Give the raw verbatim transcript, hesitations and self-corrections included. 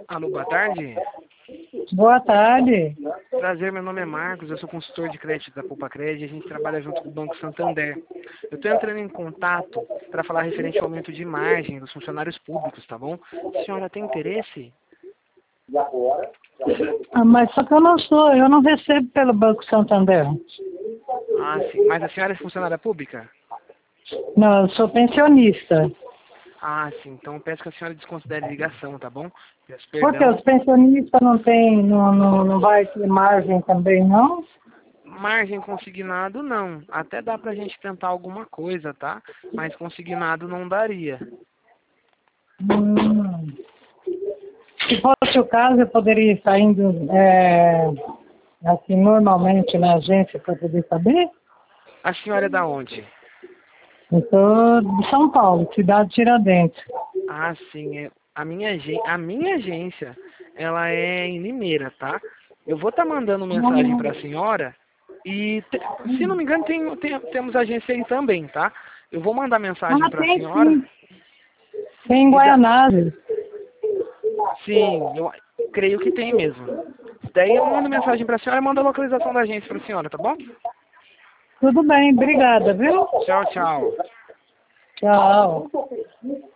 Alô, boa tarde. Boa tarde. Prazer, meu nome é Marcos, eu sou consultor de crédito da Poupa Crédito e a gente trabalha junto com o Banco Santander. Eu estou entrando em contato para falar referente ao aumento de margem dos funcionários públicos, tá bom? A senhora tem interesse? Ah, mas só que eu não sou, eu não recebo pelo Banco Santander. Ah, sim. Mas a senhora é funcionária pública? Não, eu sou pensionista. Ah, sim. Então eu peço que a senhora desconsidere a ligação, tá bom? Peço Porque perdão. os pensionistas não tem, não, não, não vai ter margem também, não? Margem consignado, não. Até dá pra gente tentar alguma coisa, tá? Mas consignado não daria. Hum. Se fosse o caso, eu poderia estar indo, é, assim, normalmente na agência para poder saber? A senhora é da onde? Eu sou de São Paulo, cidade de Tiradentes. Ah, sim. É, a, minha, agen- a minha agência, ela é em Limeira, tá? Eu vou estar mandando mensagem para a senhora e, te- se não me engano, tem, tem- temos agência aí também, tá? Eu vou mandar mensagem Ah, para a tem senhora sim. Tem em e da... Guaianazes. Sim, eu creio que tem mesmo. Daí eu mando mensagem para a senhora e mando a localização da agência para a senhora, tá bom? Tudo bem, obrigada, viu? Tchau, tchau. Tchau.